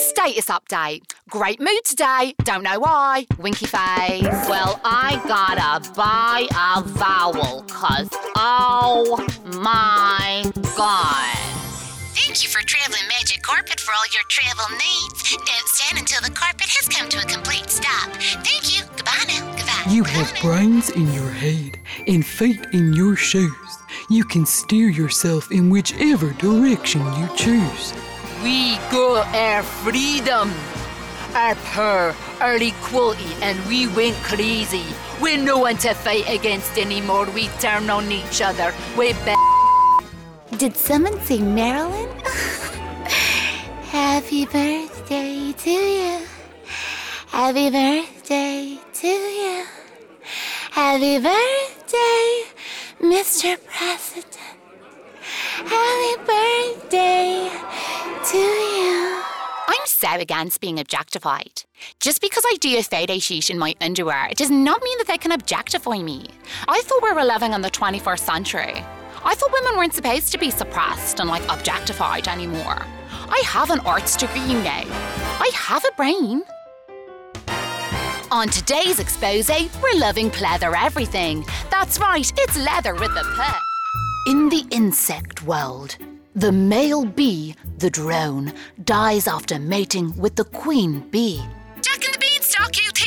Status update. Great mood today. Don't know why. Winky face. Well, I gotta buy a vowel, 'cause oh my God. Thank you for Traveling Magic Carpet for all your travel needs. Don't stand until the carpet has come to a complete stop. Thank you. Goodbye now. Goodbye. You have brains in your head and feet in your shoes. You can steer yourself in whichever direction you choose. We got our freedom, our power, our equality, and we went crazy. We're no one to fight against anymore. We turn on each other. We're Did someone say Marilyn? Happy birthday to you. Happy birthday to you. Happy birthday, Mr. President. Happy birthday to you. I'm so against being objectified. Just because I do a photo shoot in my underwear, it does not mean that they can objectify me. I thought we were living in the 21st century. I thought women weren't supposed to be suppressed and objectified anymore. I have an arts degree now. I have a brain. On today's expose, we're loving pleather everything. That's right, it's leather with the P. In the insect world, the male bee, the drone, dies after mating with the queen bee. Jack and the Beanstalk, you